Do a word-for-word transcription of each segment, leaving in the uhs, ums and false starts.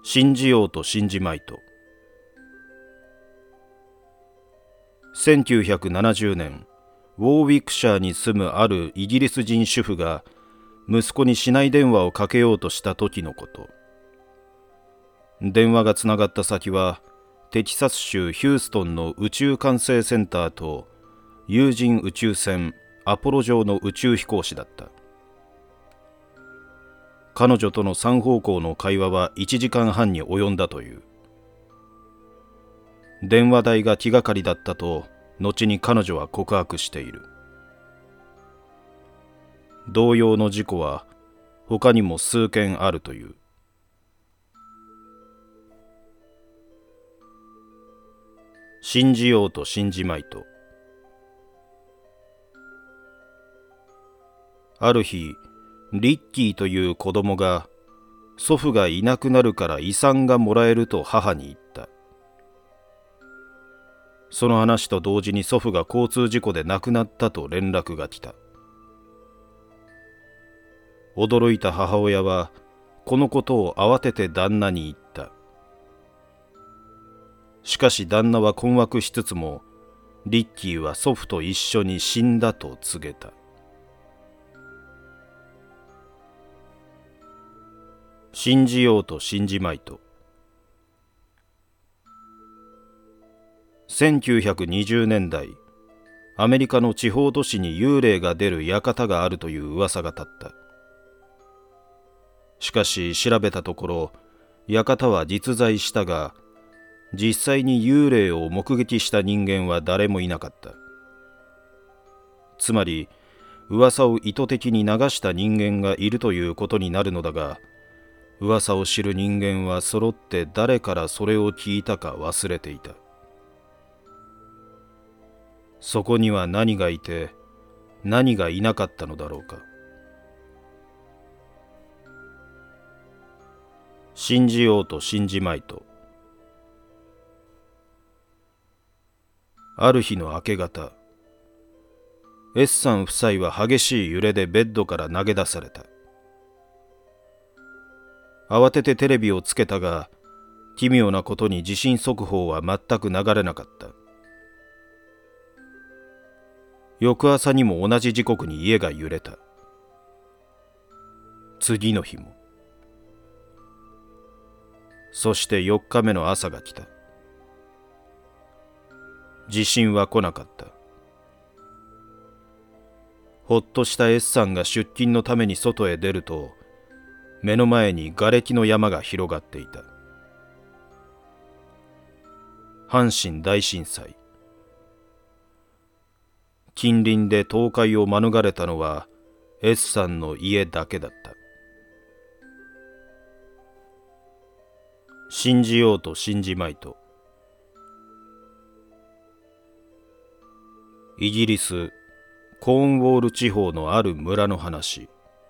信じようと信じまいと。せんきゅうひゃくななじゅうねん、ウォーウィックシャーに住むあるイギリス人主婦が息子に市内電話をかけようとした時のこと。電話がつながった先はテキサス州ヒューストンの宇宙管制センターと有人宇宙船アポロ上の宇宙飛行士だった。彼女との三方向の会話はいちじかんはんに及んだという。電話代が気がかりだったと後に彼女は告白している。同様の事故は他にも数件あるという。信じようと信じまいと。ある日、リッキーという子供が祖父がいなくなるから遺産がもらえると母に言った。その話と同時に祖父が交通事故で亡くなったと連絡が来た。驚いた母親はこのことを慌てて旦那に言った。しかし旦那は困惑しつつも、リッキーは祖父と一緒に死んだと告げた。信じようと信じまいと。せんきゅうひゃくにじゅうねんだい、アメリカの地方都市に幽霊が出る館があるという噂が立った。しかし調べたところ、館は実在したが、実際に幽霊を目撃した人間は誰もいなかった。つまり、噂を意図的に流した人間がいるということになるのだが、噂を知る人間は揃って誰からそれを聞いたか忘れていた。そこには何がいて、何がいなかったのだろうか。信じようと信じまいと。ある日の明け方、S さん夫妻は激しい揺れでベッドから投げ出された。慌ててテレビをつけたが、奇妙なことに地震速報は全く流れなかった。翌朝にも同じ時刻に家が揺れた。次の日も。そしてよっかめの朝が来た。地震は来なかった。ほっとした S さんが出勤のために外へ出ると、目の前に瓦礫の山が広がっていた。阪神大震災。近隣で倒壊を免れたのは S さんの家だけだった。信じようと信じまいと。イギリスコーンウォール地方のある村の話。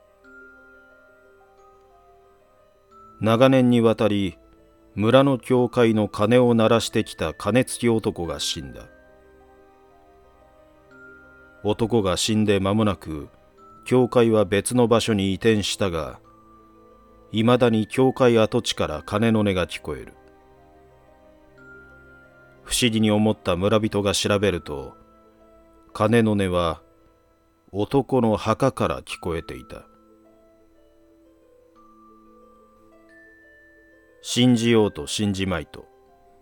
長年にわたり村の教会の鐘を鳴らしてきた鐘つき男が死んだ。男が死んで間もなく教会は別の場所に移転したが、いまだに教会跡地から鐘の音が聞こえる。不思議に思った村人が調べると、鐘の音は男の墓から聞こえていた。信じようと信じまいと。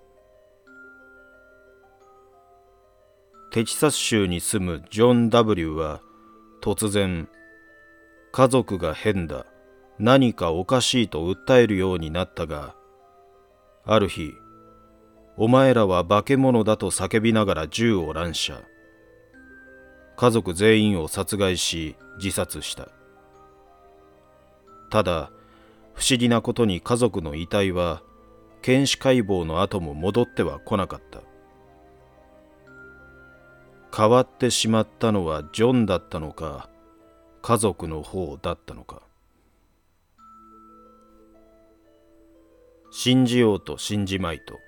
テキサス州に住むジョン・ W は突然、家族が変だ、何かおかしいと訴えるようになったが、ある日、お前らは化け物だと叫びながら銃を乱射。家族全員を殺害し自殺した。ただ、不思議なことに家族の遺体は検視解剖の後も戻っては来なかった。変わってしまったのはジョンだったのか、家族の方だったのか。信じようと信じまいと。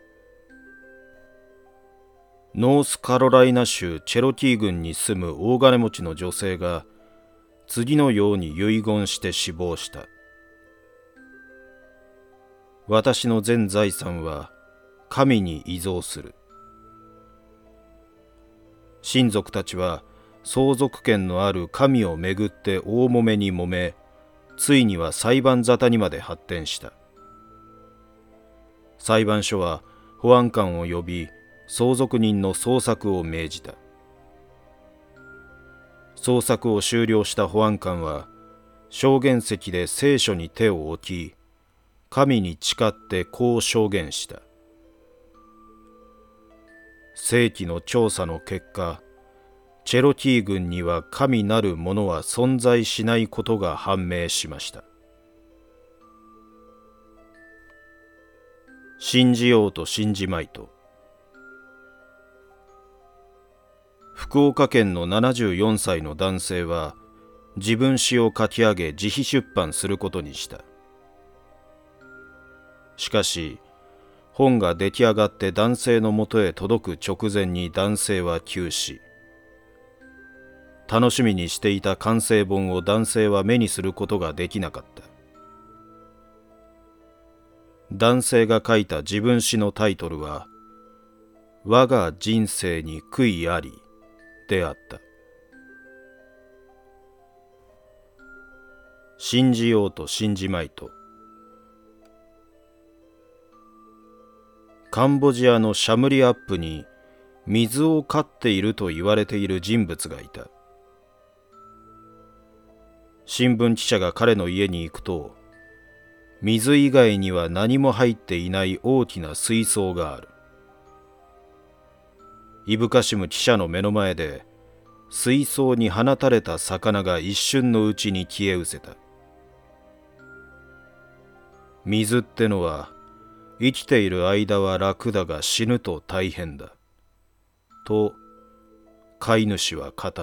ノースカロライナ州チェロキー郡に住む大金持ちの女性が次のように遺言して死亡した。 私の全財産は神に依存する。親族たちは相続権のある神をめぐって大揉めに揉め、ついには裁判沙汰にまで発展した。裁判所は保安官を呼び、相続人の捜索を命じた。捜索を終了した保安官は、証言席で聖書に手を置き、神に誓ってこう証言した。世紀の調査の結果、チェロキー軍には神なるものは存在しないことが判明しました。信じようと信じまいと。福岡県のななじゅうよんさいの男性は、自分詩を書き上げ自費出版することにした。しかし、本が出来上がって男性のもとへ届く直前に男性は急死。楽しみにしていた完成本を男性は目にすることができなかった。男性が書いた自分詩のタイトルは、我が人生に悔いありであった。信じようと信じまいと。カンボジアのシャムリアップに水を飼っていると言われている人物がいた。新聞記者が彼の家に行くと、水以外には何も入っていない大きな水槽がある。いぶかしむ記者の目の前で、水槽に放たれた魚が一瞬のうちに消え失せた。水ってのは、生きている間は楽だが死ぬと大変だ。と、飼い主は語った。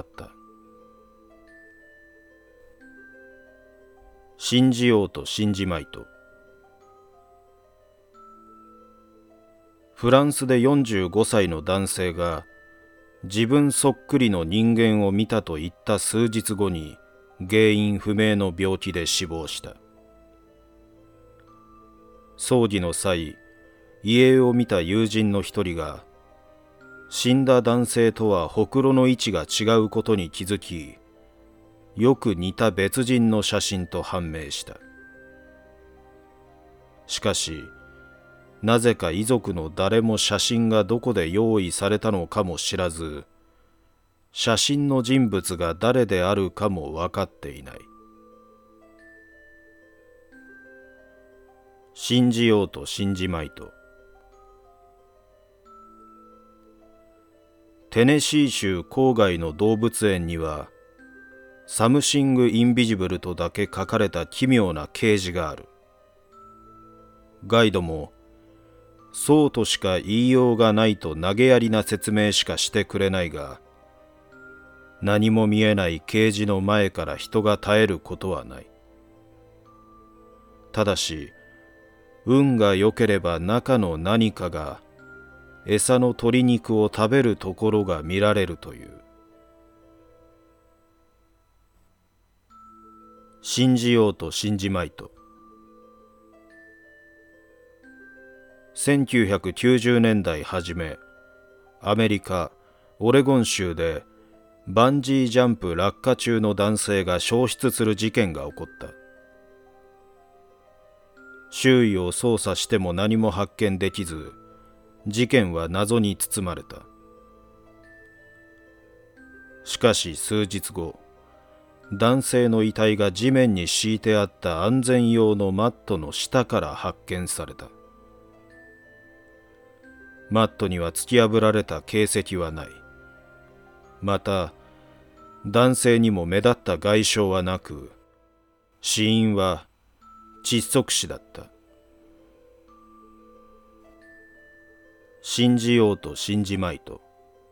信じようと信じまいと。フランスでよんじゅうごさいの男性が自分そっくりの人間を見たと言った数日後に原因不明の病気で死亡した。葬儀の際、遺影を見た友人の一人が、死んだ男性とはほくろの位置が違うことに気づき、よく似た別人の写真と判明した。しかし、なぜか遺族の誰も写真がどこで用意されたのかも知らず、写真の人物が誰であるかも分かっていない。信じようと信じまいと。テネシー州郊外の動物園には、サムシング・インビジブルとだけ書かれた奇妙な掲示がある。ガイドも、そうとしか言いようがないと投げやりな説明しかしてくれないが、何も見えない掲示の前から人が絶えることはない。ただし、運が良ければ中の何かが餌の鶏肉を食べるところが見られるという。信じようと信じまいと。せんきゅうひゃくきゅうじゅうねんだい初め、アメリカ・オレゴン州でバンジージャンプ落下中の男性が焼失する事件が起こった。周囲を捜査しても何も発見できず、事件は謎に包まれた。しかし数日後、男性の遺体が地面に敷いてあった安全用のマットの下から発見された。マットには突き破られた形跡はない。また、男性にも目立った外傷はなく、死因は窒息死だった。信じようと信じまいと。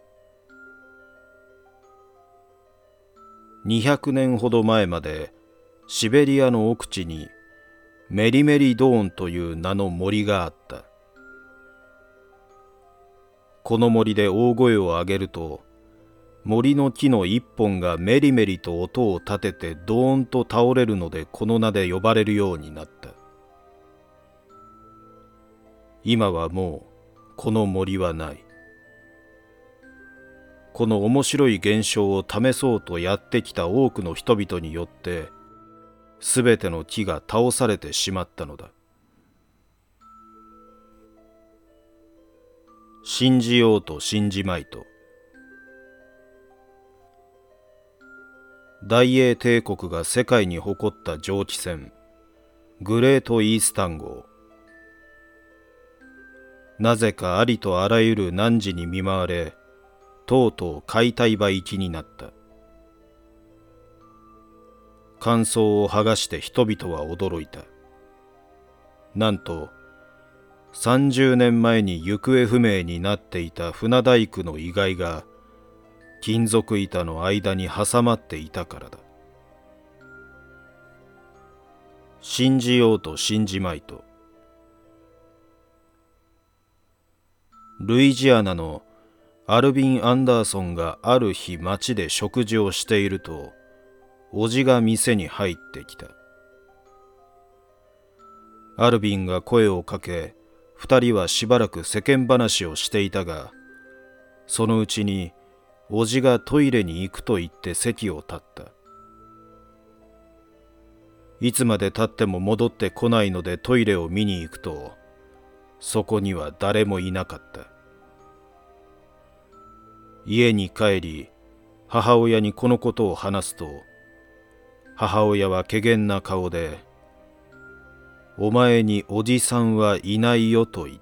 にひゃくねんほど前までシベリアの奥地にメリメリドーンという名の森があった。この森で大声を上げると、森の木の一本がメリメリと音を立ててドーンと倒れるのでこの名で呼ばれるようになった。 今はもうこの森はない。この面白い現象を試そうとやってきた多くの人々によってすべての木が倒されてしまったのだ。信じようと信じまいと。大英帝国が世界に誇った蒸気船グレートイースタン号。なぜかありとあらゆる難事に見舞われ、とうとう解体場行きになった。乾燥を剥がして人々は驚いた。なんとさんじゅうねんまえに行方不明になっていた船大工の遺骸が金属板の間に挟まっていたからだ。信じようと信じまいと。ルイジアナのアルビン・アンダーソンがある日町で食事をしていると、おじが店に入ってきた。アルビンが声をかけ、二人はしばらく世間話をしていたが、そのうちにおじがトイレに行くと言って席を立った。いつまで経っても戻ってこないのでトイレを見に行くと、そこには誰もいなかった。家に帰り、母親にこのことを話すと、母親は怪訝な顔で、お前におじさんはいないよと言った。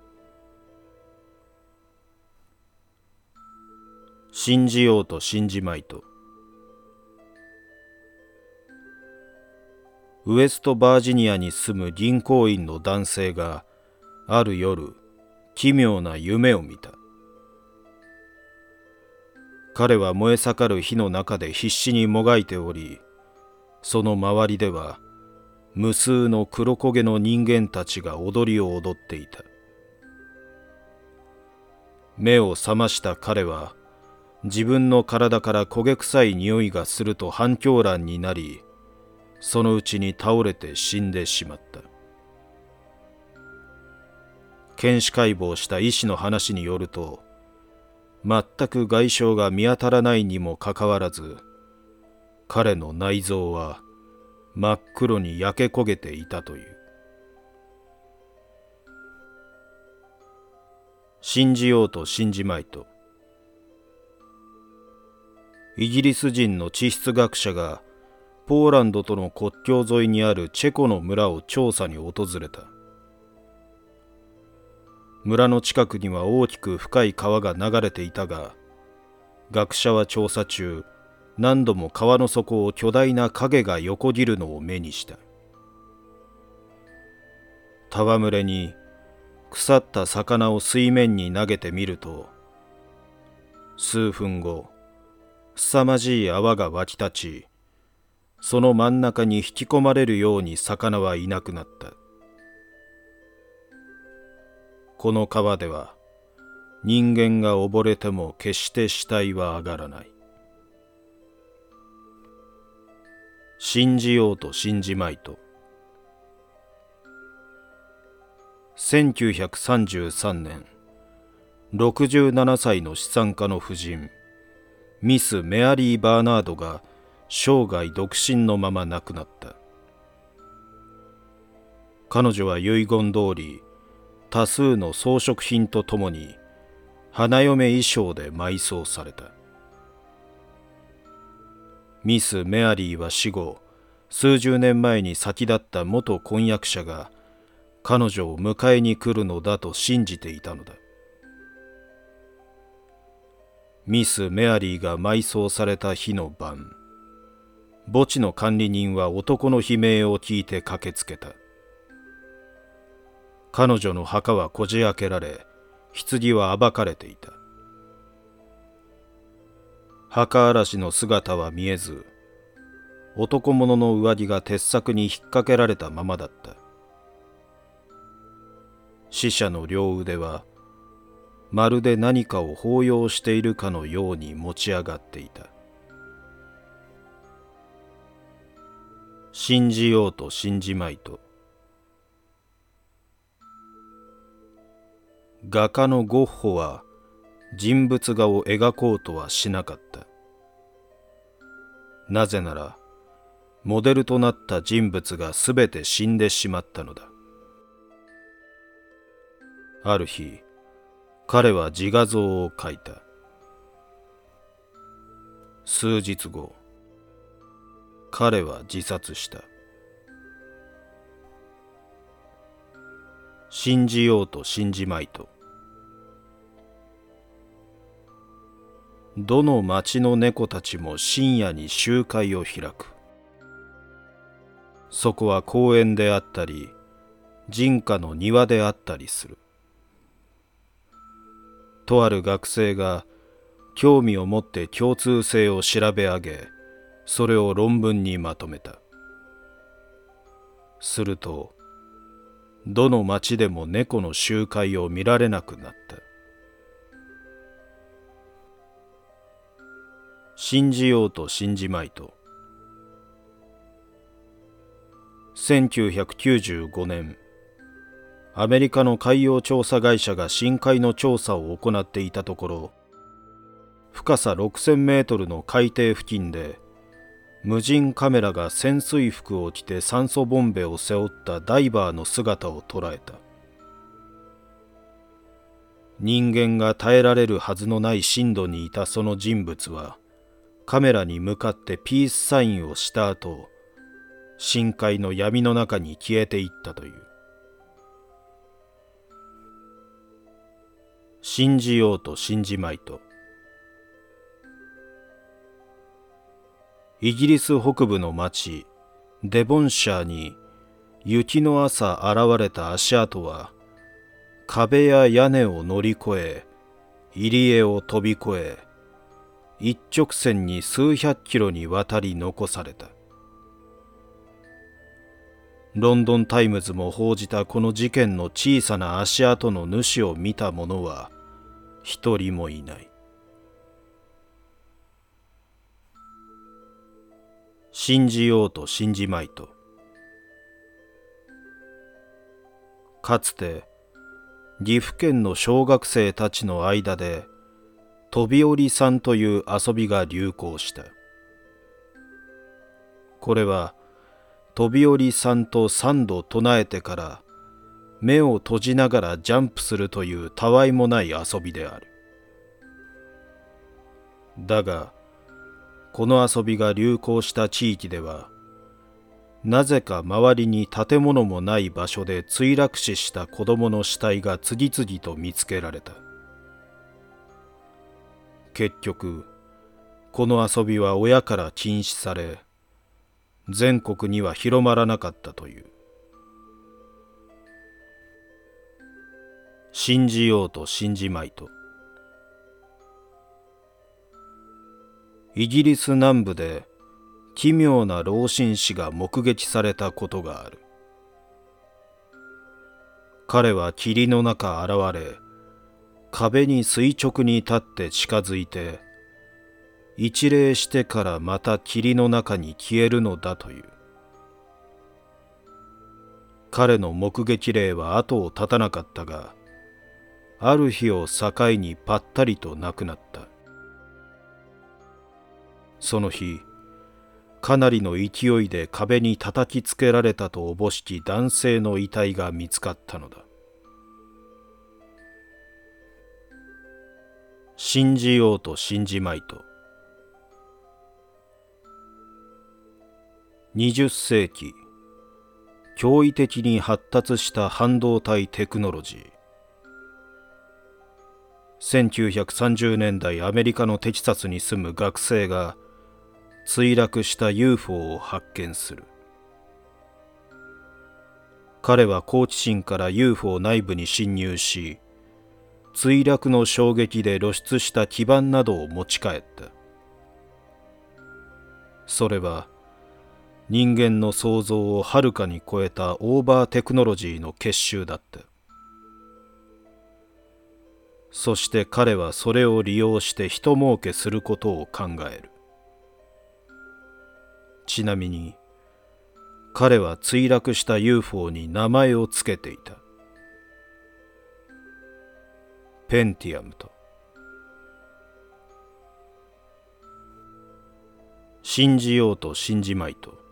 信じようと信じまいと。ウエストバージニアに住む銀行員の男性がある夜奇妙な夢を見た。彼は燃え盛る火の中で必死にもがいており、その周りでは無数の黒焦げの人間たちが踊りを踊っていた。目を覚ました彼は自分の体から焦げ臭い匂いがすると半狂乱になり、そのうちに倒れて死んでしまった。検視解剖した医師の話によると、全く外傷が見当たらないにもかかわらず、彼の内臓は真っ黒に焼け焦げていたという。信じようと信じまいと。イギリス人の地質学者がポーランドとの国境沿いにあるチェコの村を調査に訪れた。村の近くには大きく深い川が流れていたが、学者は調査中、何度も川の底を巨大な影が横切るのを目にした。戯れに腐った魚を水面に投げてみると、数分後、凄まじい泡が湧き立ち、その真ん中に引き込まれるように魚はいなくなった。この川では人間が溺れても決して死体は上がらない。信じようと信じまいと。せんきゅうひゃくさんじゅうさんねん、ろくじゅうななさいの資産家の夫人、ミス・メアリー・バーナードが生涯独身のまま亡くなった。彼女は遺言通り、多数の装飾品とともに花嫁衣装で埋葬された。ミス・メアリーは死後、数十年前に先立った元婚約者が彼女を迎えに来るのだと信じていたのだ。ミス・メアリーが埋葬された日の晩、墓地の管理人は男の悲鳴を聞いて駆けつけた。彼女の墓はこじ開けられ、棺は暴かれていた。墓荒らしの姿は見えず、男物の上着が鉄柵に引っ掛けられたままだった。死者の両腕は、まるで何かを抱擁しているかのように持ち上がっていた。信じようと信じまいと。 画家のゴッホは人物画を描こうとはしなかった。なぜなら、モデルとなった人物がすべて死んでしまったのだ。ある日、彼は自画像を描いた。数日後、彼は自殺した。信じようと信じまいと。どの町の猫たちも深夜に集会を開く。そこは公園であったり、人家の庭であったりする。とある学生が興味を持って共通性を調べ上げ、それを論文にまとめた。すると、どの町でも猫の集会を見られなくなった。信じようと信じまいと。せんきゅうひゃくきゅうじゅうごねん、アメリカの海洋調査会社が深海の調査を行っていたところ、深さろくせんメートルの海底付近で、無人カメラが潜水服を着て酸素ボンベを背負ったダイバーの姿を捉えた。人間が耐えられるはずのない深度にいたその人物は、カメラに向かってピースサインをした後、深海の闇の中に消えていったという。信じようと信じまいと。イギリス北部の町デボンシャーに雪の朝現れた足跡は、壁や屋根を乗り越え、入り江を飛び越え、一直線に数百キロにわたり残された。ロンドンタイムズも報じたこの事件の小さな足跡の主を見た者は一人もいない。信じようと信じまいと。かつて岐阜県の小学生たちの間で飛び降りさんという遊びが流行した。これは飛び降りさんと三度唱えてから目を閉じながらジャンプするというたわいもない遊びである。だがこの遊びが流行した地域では、なぜか周りに建物もない場所で墜落死した子供の死体が次々と見つけられた。結局、この遊びは親から禁止され、全国には広まらなかったという。信じようと信じまいと。イギリス南部で奇妙な老紳士が目撃されたことがある。彼は霧の中現れ、壁に垂直に立って近づいて、一礼してからまた霧の中に消えるのだという。彼の目撃例は後を絶たなかったが、ある日を境にぱったりとなくなった。その日、かなりの勢いで壁に叩きつけられたとおぼしき男性の遺体が見つかったのだ。信じようと信じまいと。にじゅっせいき、驚異的に発達した半導体テクノロジー。せんきゅうひゃくさんじゅうねんだいアメリカのテキサスに住む学生が墜落した ユーフォー を発見する。彼は好奇心から ユーフォー 内部に侵入し、墜落の衝撃で露出した基板などを持ち帰った。それは人間の想像をはるかに超えたオーバーテクノロジーの結集だった。そして彼はそれを利用して人儲けすることを考える。ちなみに彼は墜落した ユーフォー に名前をつけていた。 ペンティアムと。信じようと信じまいと。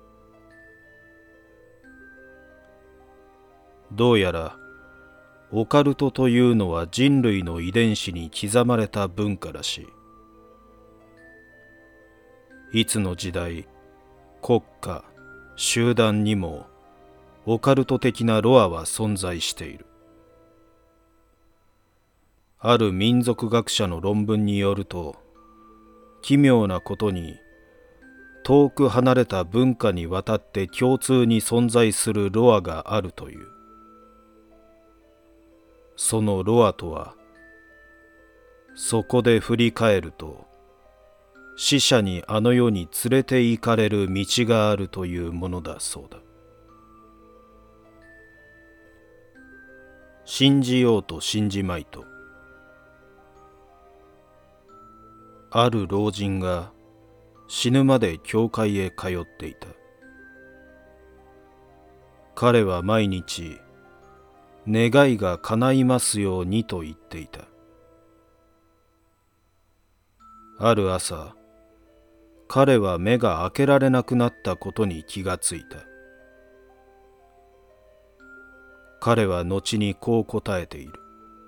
どうやらオカルトというのは人類の遺伝子に刻まれた文化らしい。いつの時代、国家、集団にもオカルト的なロアは存在している。ある民族学者の論文によると、奇妙なことに遠く離れた文化にわたって共通に存在するロアがあるという。そのロアとは、そこで振り返ると死者にあの世に連れて行かれる道があるというものだそうだ。信じようと信じまいと。ある老人が死ぬまで教会へ通っていた。彼は毎日願いが叶いますようにと言っていた。ある朝、彼は目が開けられなくなったことに気がついた。彼は後にこう答えている。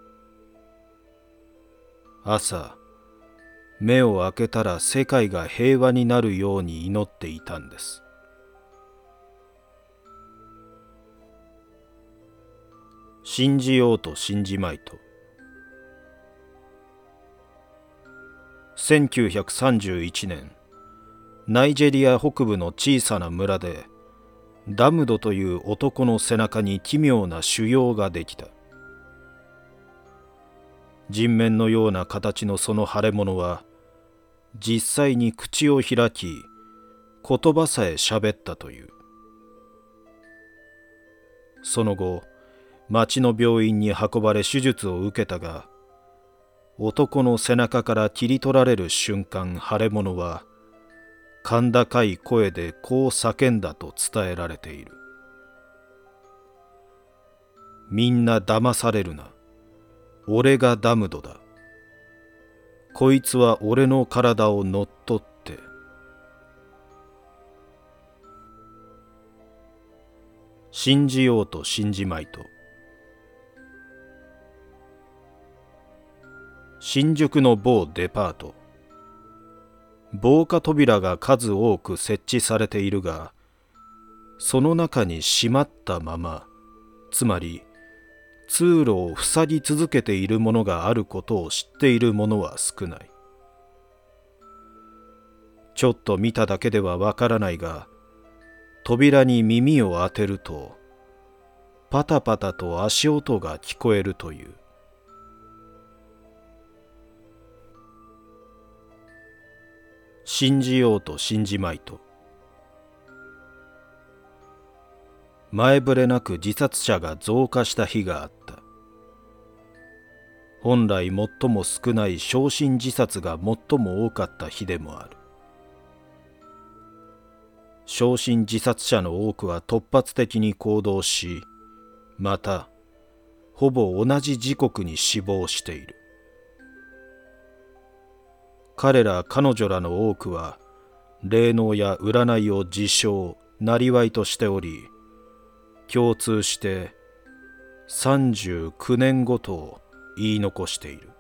朝、目を開けたら世界が平和になるように祈っていたんです。信じようと信じまいと。せんきゅうひゃくさんじゅういちねん、ナイジェリア北部の小さな村で、ダムドという男の背中に奇妙な腫瘍ができた。人面のような形のその腫れ物は、実際に口を開き、言葉さえ喋ったという。その後、町の病院に運ばれ手術を受けたが、男の背中から切り取られる瞬間、腫れ物は甲高い声でこう叫んだと伝えられている。みんな騙されるな。俺がダムドだ。こいつは俺の体を乗っ取って。信じようと信じまいと。新宿の某デパート。防火扉が数多く設置されているが、その中に閉まったまま、つまり通路を塞ぎ続けているものがあることを知っている者は少ない。ちょっと見ただけではわからないが、扉に耳を当てると、パタパタと足音が聞こえるという。信じようと信じまいと。前触れなく自殺者が増加した日があった。本来最も少ない焼身自殺が最も多かった日でもある。焼身自殺者の多くは突発的に行動し、またほぼ同じ時刻に死亡している。彼ら彼女らの多くは霊能や占いを自称生業としており、共通してさんじゅうきゅうねんごとを言い残している。